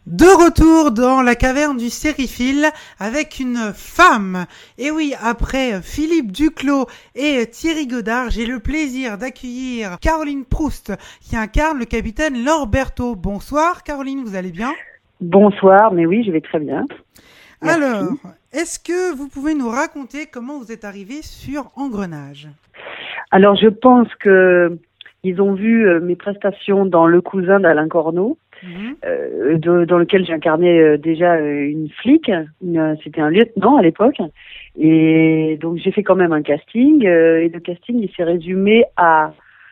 De retour dans la caverne du sériephile avec une femme. Et oui, après Philippe Duclos et Thierry Godard, j'ai le plaisir d'accueillir Caroline Proust qui incarne le capitaine Laure Berthaud. Bonsoir Caroline, vous allez bien ? Bonsoir, mais oui, je vais très bien. Merci. Alors, est-ce que vous pouvez nous raconter comment vous êtes arrivée sur Engrenage ? Alors, je pense que ils ont vu mes prestations dans Le Cousin d'Alain Corneau, dans lequel j'incarnais déjà une flic. C'était un lieutenant à l'époque. Et donc, j'ai fait quand même un casting. Et le casting, il s'est résumé à...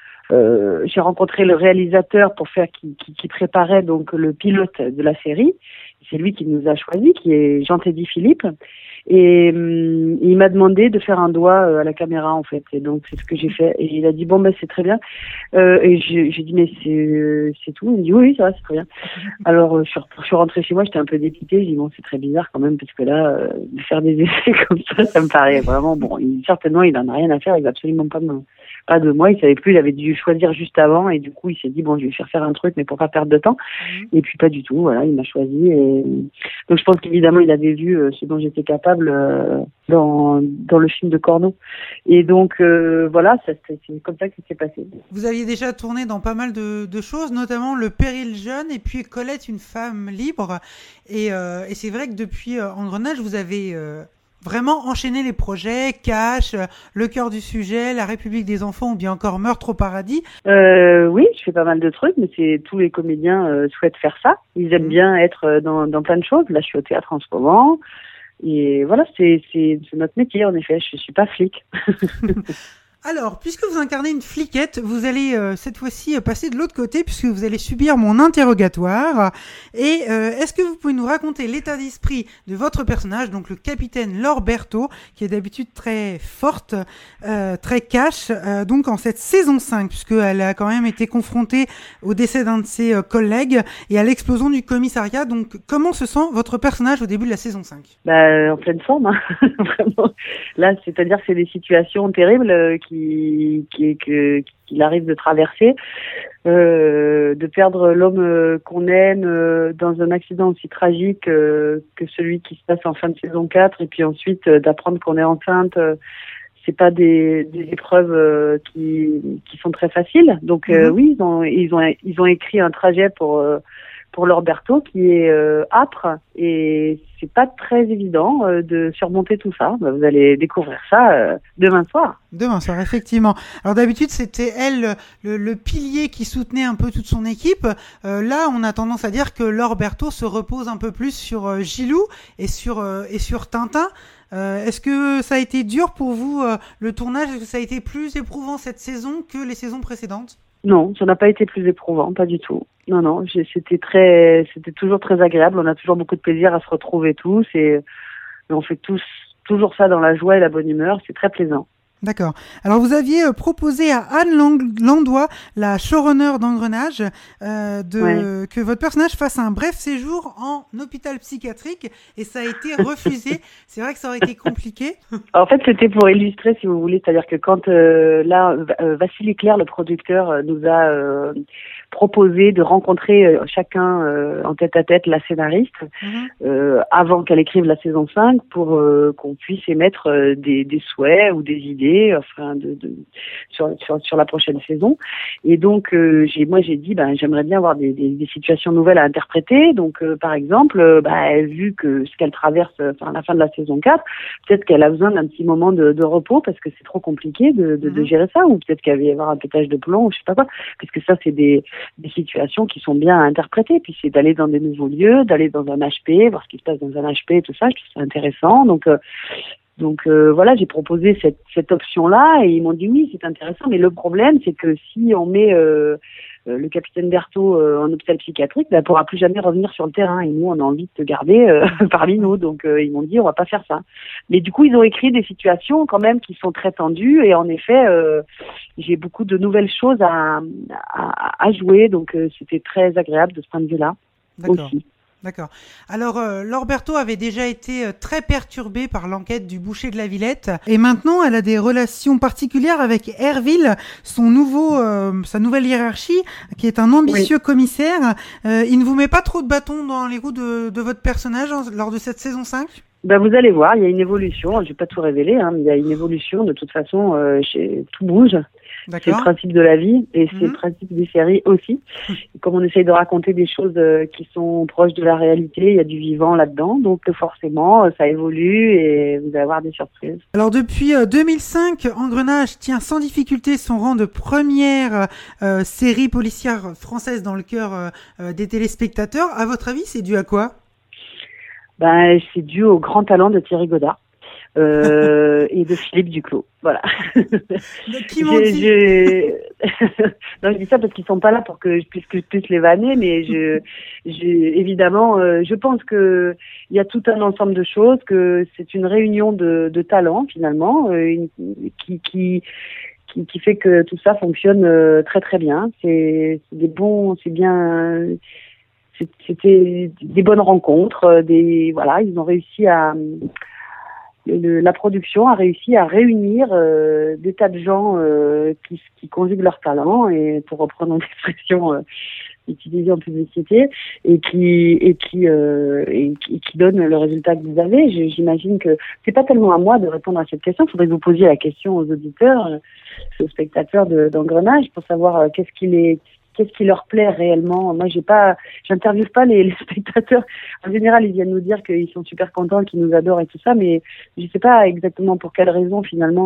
j'ai rencontré le réalisateur pour faire qui préparait donc le pilote de la série. C'est lui qui nous a choisi, qui est Jean-Teddy Philippe. Et il m'a demandé de faire un doigt à la caméra, en fait. Et donc, c'est ce que j'ai fait. Et il a dit, bon, ben, c'est très bien. Et j'ai dit, mais c'est tout. Il me dit, oui, ça va, c'est très bien. Alors, je suis rentrée chez moi, j'étais un peu dépitée. J'ai dit, bon, c'est très bizarre quand même, parce que là, de faire des essais comme ça me paraît vraiment, bon, certainement, il en a rien à faire. Il va absolument pas de moi. Il savait plus, il avait dû choisir juste avant. Et du coup, il s'est dit, bon, je vais faire un truc, mais pour pas perdre de temps. Et puis, pas du tout. Voilà, il m'a choisi. Et donc, je pense qu'évidemment, il avait vu ce dont j'étais capable dans le film de Corneau. Et donc, voilà, c'est comme ça que ça s'est passé. Vous aviez déjà tourné dans pas mal de choses, notamment Le Péril jeune et puis Colette, une femme libre. Et c'est vrai que depuis Engrenage, vous avez vraiment enchaîné les projets, Cash, Le cœur du sujet, La République des enfants ou bien encore Meurtre au paradis. Oui, je fais pas mal de trucs, mais tous les comédiens souhaitent faire ça. Ils aiment bien être dans plein de choses. Là, je suis au théâtre en ce moment. Et voilà, c'est notre métier, en effet. Je suis pas flic. Alors, puisque vous incarnez une fliquette, vous allez cette fois-ci passer de l'autre côté puisque vous allez subir mon interrogatoire. Et est-ce que vous pouvez nous raconter l'état d'esprit de votre personnage, donc le capitaine Laure Berthaud, qui est d'habitude très forte, très cash, donc en cette saison 5, puisqu'elle a quand même été confrontée au décès d'un de ses collègues et à l'explosion du commissariat. Donc, comment se sent votre personnage au début de la saison 5 ? En pleine forme, hein. Vraiment. Là, c'est-à-dire que c'est des situations terribles qu'il arrive de traverser, de perdre l'homme qu'on aime dans un accident aussi tragique que celui qui se passe en fin de saison 4, et puis ensuite d'apprendre qu'on est enceinte. C'est pas des épreuves qui sont très faciles. Donc oui, ils ont écrit un trajet pour Laure Berthaud qui est âpre, et c'est pas très évident de surmonter tout ça. Vous allez découvrir ça demain soir. Demain soir, effectivement. Alors d'habitude, c'était elle le pilier qui soutenait un peu toute son équipe. Là, on a tendance à dire que Laure Berthaud se repose un peu plus sur Gilou et sur Tintin. Est-ce que ça a été dur pour vous, le tournage ? Est-ce que ça a été plus éprouvant cette saison que les saisons précédentes ? Non, ça n'a pas été plus éprouvant, pas du tout. Non, c'était toujours très agréable. On a toujours beaucoup de plaisir à se retrouver tous, et on fait toujours ça dans la joie et la bonne humeur. C'est très plaisant. D'accord. Alors, vous aviez proposé à Anne Landois, la showrunner d'Engrenage, que votre personnage fasse un bref séjour en hôpital psychiatrique, et ça a été refusé. C'est vrai que ça aurait été compliqué. En fait, c'était pour illustrer, si vous voulez, c'est-à-dire que quand Vassili Claire, le producteur, nous a proposé de rencontrer chacun en tête-à-tête la scénariste avant qu'elle écrive la saison 5 pour qu'on puisse émettre des souhaits ou des idées sur la prochaine saison. Et donc j'ai dit j'aimerais bien avoir des situations nouvelles à interpréter. Donc par exemple, vu que ce qu'elle traverse à la fin de la saison 4, peut-être qu'elle a besoin d'un petit moment de repos parce que c'est trop compliqué de gérer ça, ou peut-être qu'elle va y avoir un pétage de plomb, ou je sais pas quoi, parce que ça c'est des situations qui sont bien à interpréter. Puis c'est d'aller dans des nouveaux lieux, d'aller dans un HP, voir ce qui se passe dans un HP et tout ça, je trouve ça intéressant. Donc voilà, j'ai proposé cette option-là, et ils m'ont dit oui, c'est intéressant, mais le problème c'est que si on met le capitaine Berthaud en hôpital psychiatrique, elle pourra plus jamais revenir sur le terrain, et nous on a envie de te garder parmi nous. Donc ils m'ont dit on va pas faire ça. Mais du coup ils ont écrit des situations quand même qui sont très tendues, et en effet j'ai beaucoup de nouvelles choses à jouer, donc c'était très agréable de ce point de vue-là. D'accord. Aussi. D'accord. Alors, Laure Berthaud avait déjà été très perturbée par l'enquête du boucher de la Villette. Et maintenant, elle a des relations particulières avec Herville, sa nouvelle hiérarchie, qui est un ambitieux commissaire. Il ne vous met pas trop de bâtons dans les roues de votre personnage lors de cette saison 5 ? Ben, vous allez voir, il y a une évolution. Je vais pas tout révéler, mais il y a une évolution. De toute façon, tout bouge. D'accord. C'est le principe de la vie et c'est le principe des séries aussi. Et comme on essaye de raconter des choses qui sont proches de la réalité, il y a du vivant là-dedans. Donc forcément, ça évolue et vous allez avoir des surprises. Alors depuis 2005, Engrenage tient sans difficulté son rang de première série policière française dans le cœur des téléspectateurs. À votre avis, c'est dû à quoi ? Ben, c'est dû au grand talent de Thierry Godard. Et de Philippe Duclos, voilà. Qui m'ont dit Non, je dis ça parce qu'ils sont pas là pour que je puisse les vanner, mais évidemment, je pense que il y a tout un ensemble de choses, que c'est une réunion de talents finalement, qui fait que tout ça fonctionne très très bien. C'était des bonnes rencontres, ils ont réussi la production a réussi à réunir des tas de gens qui conjuguent leurs talents, et pour reprendre une expression utilisée en publicité, et qui donnent le résultat que vous avez. J'imagine que c'est pas tellement à moi de répondre à cette question. Il faudrait que vous posiez la question aux auditeurs, aux spectateurs d'Engrenage, pour savoir qu'est-ce qui leur plaît réellement. Moi, j'interviewe pas les spectateurs. En général, ils viennent nous dire qu'ils sont super contents, qu'ils nous adorent et tout ça, mais je sais pas exactement pour quelles raisons finalement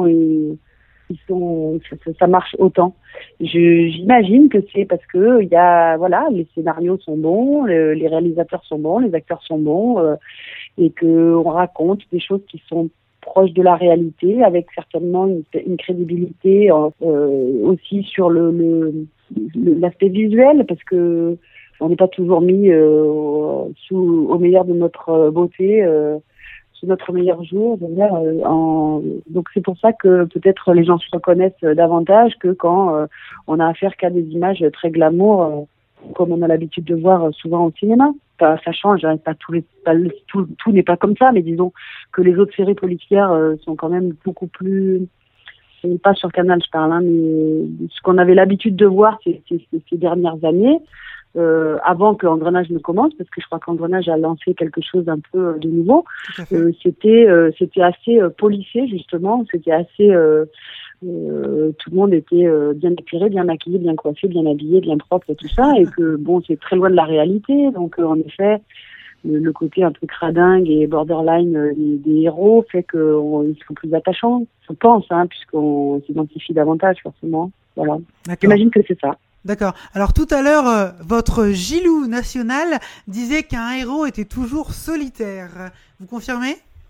ça marche autant. J'imagine que c'est parce que les scénarios sont bons, les réalisateurs sont bons, les acteurs sont bons, et que on raconte des choses qui sont proches de la réalité, avec certainement une crédibilité aussi sur l'aspect visuel, parce que on n'est pas toujours mis au meilleur de notre beauté, sous notre meilleur jour. Donc c'est pour ça que peut-être les gens se reconnaissent davantage que quand on a affaire qu'à des images très glamour, comme on a l'habitude de voir souvent au cinéma. Ça change, tout n'est pas comme ça, mais disons que les autres séries policières sont quand même beaucoup plus... Pas sur Canal, je parle, mais ce qu'on avait l'habitude de voir ces dernières années, avant que Engrenage ne commence, parce que je crois qu'Engrenage a lancé quelque chose d'un peu de nouveau. C'était assez policé, justement. C'était assez... tout le monde était bien épuré, bien maquillé, bien coiffé, bien habillé, bien propre et tout ça, et que c'est très loin de la réalité. Donc en effet, le côté un peu cradingue et borderline des héros fait qu'ils sont plus attachants, je pense, puisqu'on s'identifie davantage forcément. Voilà. J'imagine que c'est ça. D'accord. Alors tout à l'heure, votre Gilou national disait qu'un héros était toujours solitaire. Vous confirmez ?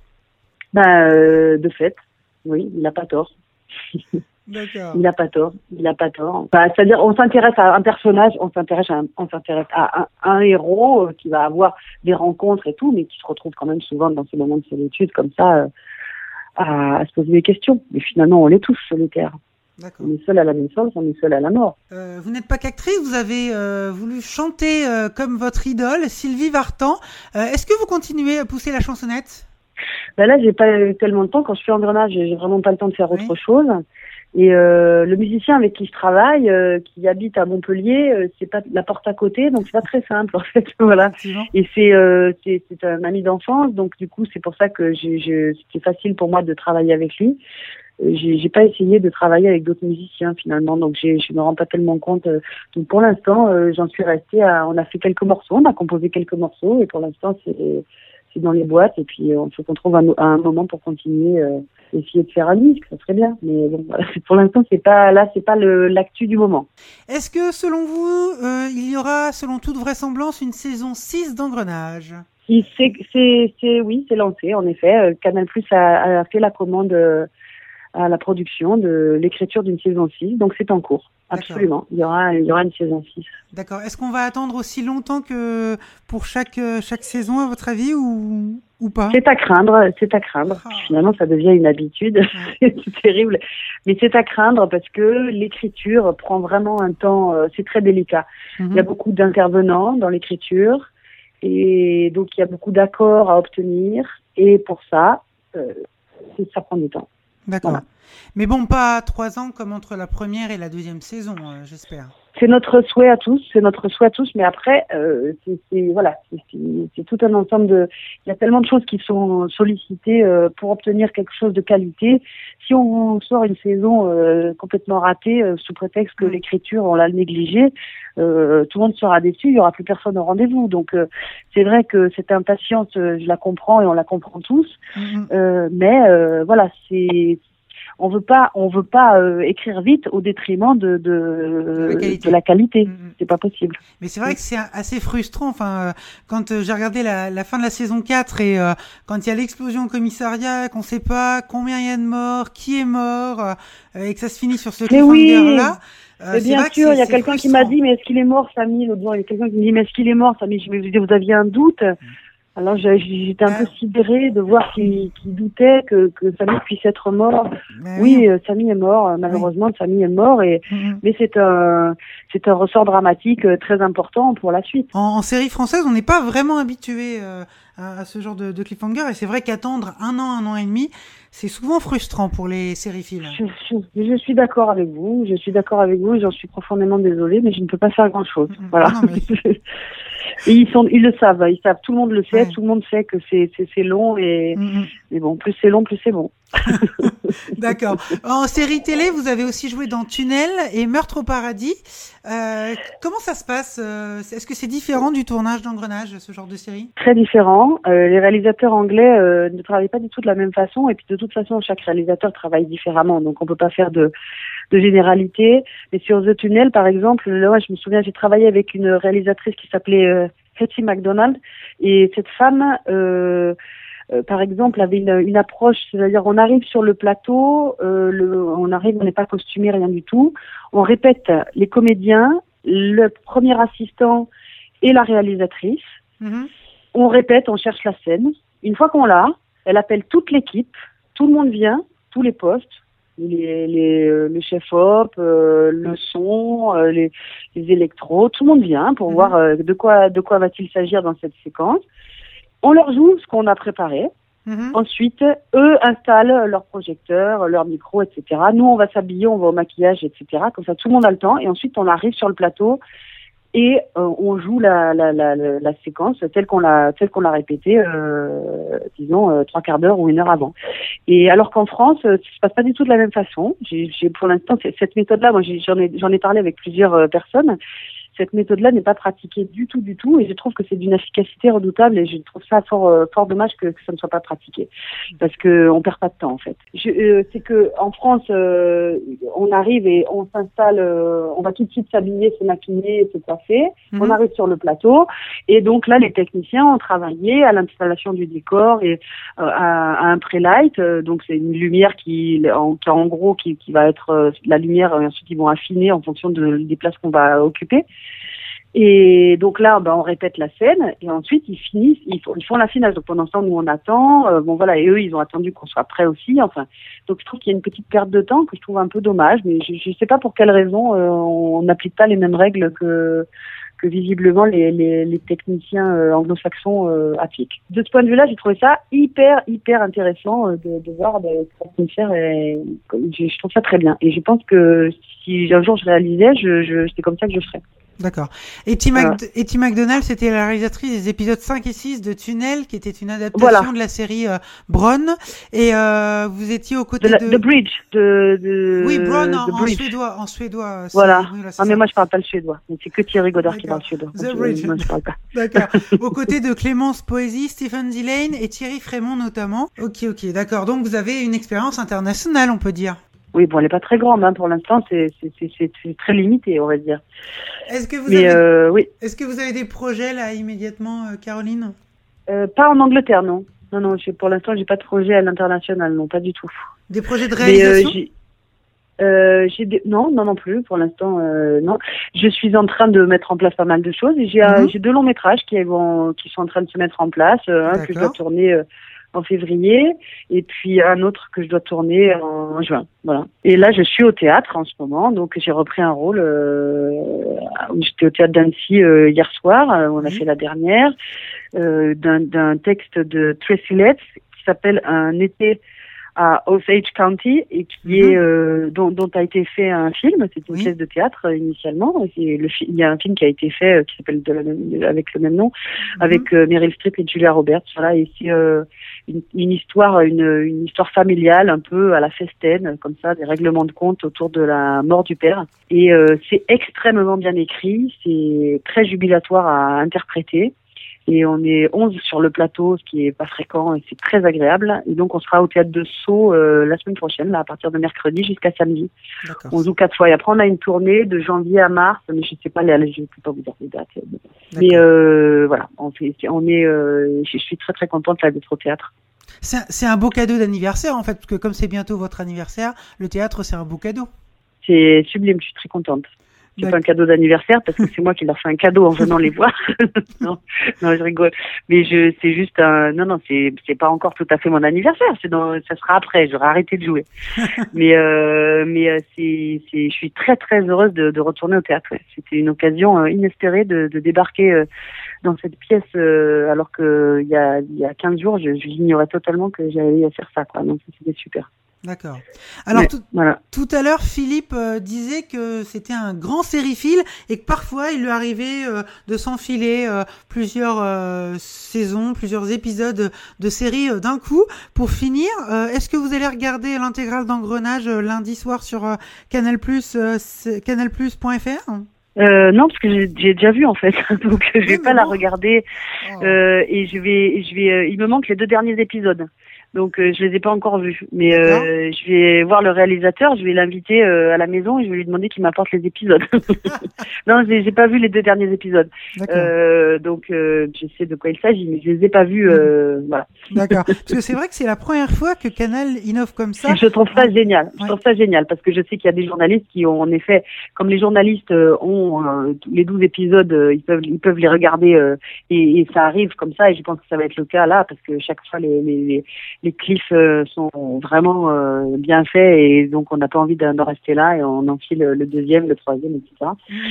De fait, oui, il n'a pas tort. D'accord. Il n'a pas tort. C'est-à-dire, on s'intéresse à un personnage, on s'intéresse à un héros qui va avoir des rencontres et tout, mais qui se retrouve quand même souvent dans ces moments de solitude comme ça, à se poser des questions. Mais finalement, on est tous solitaires. D'accord. On est seul à la naissance, on est seul à la mort. Vous n'êtes pas qu'actrice, vous avez voulu chanter comme votre idole, Sylvie Vartan. Est-ce que vous continuez à pousser la chansonnette ? Là, j'ai pas eu tellement de temps. Quand je suis Engrenage, j'ai vraiment pas le temps de faire autre chose. Et le musicien avec qui je travaille, qui habite à Montpellier, c'est pas la porte à côté, donc c'est pas très simple en fait. Voilà. Et c'est un ami d'enfance, donc du coup c'est pour ça que c'était facile pour moi de travailler avec lui. J'ai pas essayé de travailler avec d'autres musiciens finalement, donc je me rends pas tellement compte. Donc pour l'instant, j'en suis restée on a fait quelques morceaux, on a composé quelques morceaux, et pour l'instant c'est dans les boîtes, et puis on faut qu'on trouve un moment pour continuer, essayer de faire un disque, ça serait bien. Mais bon, voilà, pour l'instant c'est pas l'actu du moment. Est-ce que selon vous, il y aura, selon toute vraisemblance, une saison 6 d'Engrenage ? Oui, c'est lancé en effet. Canal+ a fait la commande à la production de l'écriture d'une saison 6, donc c'est en cours. Absolument, il y aura une saison 6. D'accord. Est-ce qu'on va attendre aussi longtemps que pour chaque saison, à votre avis, ou pas ? C'est à craindre. Finalement, ça devient une habitude. C'est terrible. Mais c'est à craindre parce que l'écriture prend vraiment un temps, c'est très délicat. Il y a beaucoup d'intervenants dans l'écriture. Et donc, il y a beaucoup d'accords à obtenir. Et pour ça, ça prend du temps. D'accord. Voilà. Mais bon, pas 3 ans comme entre la première et la deuxième saison, j'espère. C'est notre souhait à tous, mais après, c'est tout un ensemble il y a tellement de choses qui sont sollicitées pour obtenir quelque chose de qualité. Si on sort une saison complètement ratée sous prétexte que l'écriture on l'a négligée, tout le monde sera déçu, il y aura plus personne au rendez-vous. Donc c'est vrai que cette impatience, je la comprends et on la comprend tous, mais voilà, on veut pas écrire vite au détriment de la qualité. C'est pas possible. Mais c'est vrai que c'est assez frustrant. Enfin, quand j'ai regardé la fin de la saison 4 et quand il y a l'explosion au commissariat, qu'on sait pas combien il y a de morts, qui est mort, et que ça se finit sur ce cliffhanger-là. Bien sûr, il y a quelqu'un qui m'a dit, mais est-ce qu'il est mort, Samy? L'autre jour, il y a quelqu'un qui me dit, mais est-ce qu'il est mort, Samy? Je me dis, vous aviez un doute? Alors j'étais un peu sidérée de voir qu'il doutait que Samy puisse être mort. Oui, Samy est mort, malheureusement Samy est mort, mais c'est un ressort dramatique très important pour la suite. En série française, on n'est pas vraiment habitué à ce genre de cliffhanger, et c'est vrai qu'attendre un an et demi, c'est souvent frustrant pour les sériphiles. Je suis d'accord avec vous, j'en suis profondément désolée, mais je ne peux pas faire grand-chose. Voilà. Non, mais... Et ils le savent, tout le monde le sait, tout le monde sait que c'est long mais bon, plus c'est long, plus c'est bon. D'accord. En série télé, vous avez aussi joué dans Tunnel et Meurtre au paradis. Comment ça se passe? Est-ce que c'est différent du tournage d'Engrenage, ce genre de série? Très différent. Les réalisateurs anglais ne travaillent pas du tout de la même façon, et puis de toute façon, chaque réalisateur travaille différemment, donc on peut pas faire de généralité. Mais sur The Tunnel, par exemple, là, je me souviens, j'ai travaillé avec une réalisatrice qui s'appelait Hattie MacDonald, et cette femme, par exemple, avait une approche, c'est-à-dire on arrive sur le plateau, on n'est pas costumé, rien du tout, on répète les comédiens, le premier assistant et la réalisatrice, on répète, on cherche la scène. Une fois qu'on l'a, elle appelle toute l'équipe, tout le monde vient, tous les postes, le chef-op, le son, les électros, tout le monde vient pour voir de quoi va-t-il s'agir dans cette séquence. On leur joue ce qu'on a préparé. Ensuite, eux installent leurs projecteurs, leurs micros, etc. Nous, on va s'habiller, on va au maquillage, etc. Comme ça, tout le monde a le temps. Et ensuite, on arrive sur le plateau et on joue la séquence telle qu'on l'a répétée, disons 3 quarts d'heure ou 1 heure avant. Et alors qu'en France, ça se passe pas du tout de la même façon. J'ai pour l'instant cette méthode-là, moi j'en ai parlé avec plusieurs personnes. Cette méthode-là n'est pas pratiquée du tout, et je trouve que c'est d'une efficacité redoutable, et je trouve ça fort dommage que ça ne soit pas pratiqué, parce que on perd pas de temps en fait. C'est que en France, on arrive et on s'installe, on va tout de suite s'habiller, se maquiller, se coiffer. On arrive sur le plateau, et donc là les techniciens ont travaillé à l'installation du décor et à un pré-light, donc c'est une lumière qui va être la lumière, ensuite ils vont affiner en fonction des places qu'on va occuper. Et donc là, on répète la scène, et ensuite ils font l'affinage. Donc pendant ce temps, nous on attend. Et eux ils ont attendu qu'on soit prêts aussi. Enfin, donc je trouve qu'il y a une petite perte de temps que je trouve un peu dommage, mais je sais pas pour quelle raison on n'applique pas les mêmes règles que visiblement les techniciens anglo-saxons appliquent. De ce point de vue-là, j'ai trouvé ça hyper intéressant de voir ce qu'on peut faire, et je trouve ça très bien. Et je pense que si un jour je réalisais, c'est comme ça que je ferais. D'accord. Etty MacDonald, c'était la réalisatrice des épisodes 5 et 6 de Tunnel, qui était une adaptation de la série Bron. Et vous étiez aux côtés de... The Bridge. Oui, Bron en suédois. Voilà. Mais moi, je parle pas le suédois. C'est que Thierry Godard qui parle suédois. The Bridge. Moi, je parle pas. D'accord. Aux côtés de Clémence Poésy, Stephen Dillane et Thierry Frémont notamment. Ok, d'accord. Donc, vous avez une expérience internationale, on peut dire. Oui, elle n'est pas très grande, pour l'instant, c'est très limité, on va dire. Est-ce que vous avez des projets, là, immédiatement, Caroline? Pas en Angleterre, non. Non, pour l'instant, j'ai pas de projet à l'international, non, pas du tout. Des projets de réalisation? Non plus, pour l'instant, non. Je suis en train de mettre en place pas mal de choses, et j'ai 2 longs métrages qui sont en train de se mettre en place, que je dois tourner en février, et puis un autre que je dois tourner en juin. Voilà. Et là, je suis au théâtre en ce moment, donc j'ai repris un rôle. J'étais au théâtre d'Annecy hier soir, on a fait la dernière, d'un texte de Tracy Letts qui s'appelle Un été à Osage County et qui est dont a été fait un film. C'est une pièce de théâtre initialement. Il y a un film qui a été fait qui s'appelle avec le même nom, avec Meryl Streep et Julia Roberts. Voilà, et c'est une histoire familiale un peu à la Festen, comme ça, des règlements de compte autour de la mort du père. Et c'est extrêmement bien écrit, c'est très jubilatoire à interpréter. Et on est 11 sur le plateau, ce qui est pas fréquent, et c'est très agréable. Et donc, on sera au théâtre de Sceaux la semaine prochaine, là, à partir de mercredi jusqu'à samedi. D'accord. On joue 4 fois. Et après, on a une tournée de janvier à mars, mais je sais pas, je ne peux pas vous dire les dates. Mais voilà, je suis très très contente là, d'être au théâtre. C'est un beau cadeau d'anniversaire, en fait, parce que comme c'est bientôt votre anniversaire, le théâtre, c'est un beau cadeau. C'est sublime, je suis très contente. C'est pas un cadeau d'anniversaire parce que c'est moi qui leur fais un cadeau en venant les voir. non, je rigole. Mais c'est juste non, c'est pas encore tout à fait mon anniversaire. Ça sera après. J'aurai arrêté de jouer. mais je suis très très heureuse de retourner au théâtre. Ouais. C'était une occasion inespérée de débarquer dans cette pièce alors que il y a 15 jours, j'ignorais totalement que j'allais faire ça, quoi. Donc c'était super. D'accord. Alors tout à l'heure, Philippe disait que c'était un grand sériephile et que parfois il lui arrivait de s'enfiler plusieurs saisons, plusieurs épisodes de séries d'un coup pour finir. Est-ce que vous allez regarder l'intégrale d'Engrenage lundi soir sur canalplus.fr ? Non, parce que j'ai déjà vu en fait, donc je vais pas la regarder et je vais. Il me manque les 2 derniers épisodes. Donc je les ai pas encore vus, mais je vais voir le réalisateur, je vais l'inviter à la maison et je vais lui demander qu'il m'apporte les épisodes. Non, j'ai pas vu les 2 derniers épisodes, donc je sais de quoi il s'agit, mais je les ai pas vus. Voilà. D'accord. Parce que c'est vrai que c'est la première fois que Canal innove comme ça. Je trouve ça génial. Je trouve ça génial parce que je sais qu'il y a des journalistes qui ont en effet, comme les journalistes ont les 12 épisodes, ils peuvent les regarder et ça arrive comme ça et je pense que ça va être le cas là parce que chaque fois les cliffs sont vraiment bien faits et donc on n'a pas envie d'en rester là et on enfile le 2e, le 3e, etc.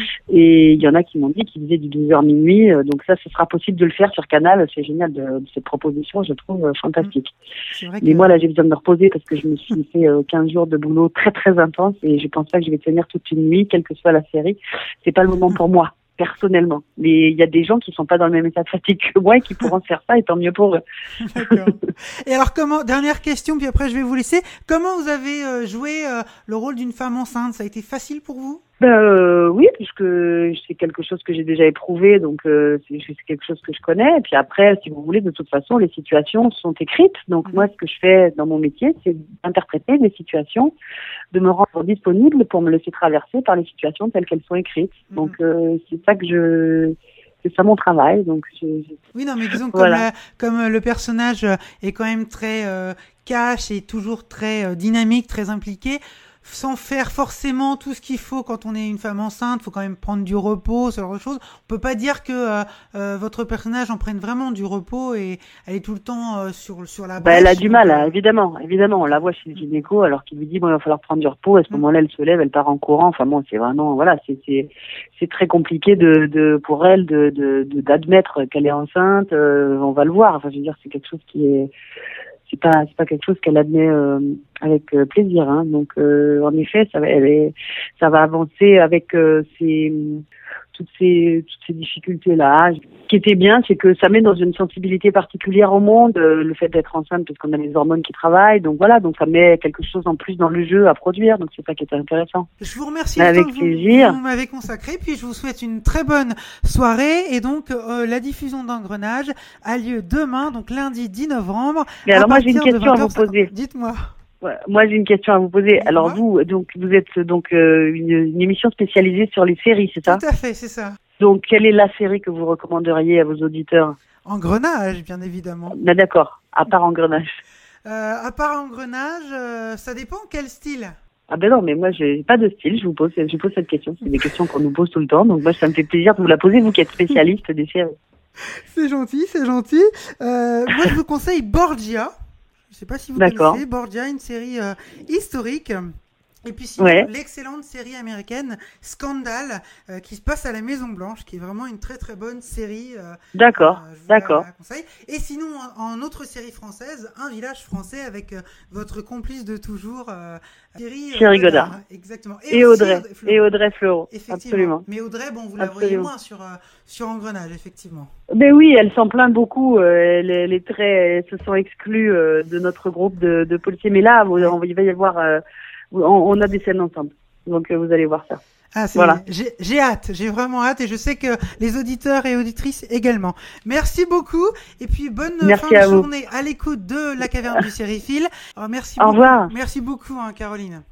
Et il y en a qui m'ont dit qu'ils faisaient du 12h minuit, donc ça, ce sera possible de le faire sur Canal. C'est génial de cette proposition, je trouve fantastique. Mais moi là, j'ai besoin de me reposer parce que je me suis fait 15 jours de boulot très très intense et je pense pas que je vais tenir toute une nuit, quelle que soit la série. C'est pas le moment pour moi. Personnellement. Mais il y a des gens qui sont pas dans le même état de fatigue que moi et qui pourront faire ça et tant mieux pour eux. D'accord. Et alors dernière question, puis après je vais vous laisser. Comment vous avez joué le rôle d'une femme enceinte ? Ça a été facile pour vous ? Oui, puisque c'est quelque chose que j'ai déjà éprouvé, donc c'est quelque chose que je connais. Et puis après, si vous voulez, de toute façon, les situations sont écrites. Donc moi, ce que je fais dans mon métier, c'est d'interpréter les situations, de me rendre disponible pour me laisser traverser par les situations telles qu'elles sont écrites. Donc c'est ça c'est ça mon travail. Donc oui, non, mais disons voilà. comme le personnage est quand même très cash et toujours très dynamique, très impliqué. Sans faire forcément tout ce qu'il faut quand on est une femme enceinte, faut quand même prendre du repos, ce genre de choses. On peut pas dire que votre personnage en prenne vraiment du repos et elle est tout le temps sur la brèche. Elle a du mal, évidemment. On la voit chez le gynéco alors qu'il lui dit bon, il va falloir prendre du repos. À ce moment-là, elle se lève, elle part en courant. Enfin bon, c'est vraiment c'est très compliqué pour elle d'admettre qu'elle est enceinte. On va le voir. Enfin, je veux dire, c'est quelque chose qui est c'est pas quelque chose qu'elle admet avec plaisir, hein. Donc en effet, ça va avancer avec toutes ces difficultés là. Ce qui était bien, c'est que ça met dans une sensibilité particulière au monde, le fait d'être enceinte, parce qu'on a les hormones qui travaillent, donc voilà, donc ça met quelque chose en plus dans le jeu à produire, donc c'est ça qui est intéressant. Je vous remercie avec plaisir. Vous m'avez consacré, puis je vous souhaite une très bonne soirée, et donc la diffusion d'Engrenage a lieu demain, donc lundi 10 novembre. Mais alors moi j'ai une question à vous poser. Dites-moi. Ouais, moi j'ai une question à vous poser. Alors vous êtes donc une émission spécialisée sur les séries, c'est ça ? Tout à fait, c'est ça. Donc quelle est la série que vous recommanderiez à vos auditeurs ? Engrenage, bien évidemment. D'accord, à part Engrenage. À part Engrenage, ça dépend quel style. Ah ben non, mais moi j'ai pas de style, je pose cette question. C'est des questions qu'on nous pose tout le temps, donc moi ça me fait plaisir de vous la poser, vous qui êtes spécialiste des séries. C'est gentil, c'est gentil. Moi, je vous conseille Borgia. Je sais pas si vous connaissez Borgia, une série historique. Et puis sinon, l'excellente série américaine Scandale, qui se passe à la Maison Blanche, qui est vraiment une très très bonne série. D'accord. Et sinon, en autre série française, Un village français avec votre complice de toujours, Thierry Godard. Exactement. Et Audrey Fleurot. Absolument. Mais Audrey, bon, vous la voyez moins sur Engrenage, effectivement. Ben oui, elle s'en plaint beaucoup. Les traits se sont exclus de notre groupe de policiers. Mais là, il va y avoir... on a des scènes ensemble, donc vous allez voir ça. Voilà. J'ai hâte, j'ai vraiment hâte et je sais que les auditeurs et auditrices également. Merci beaucoup et puis bonne fin de journée à l'écoute de la Caverne du Sériephile. Alors, merci beaucoup. Au revoir. Merci beaucoup, Caroline.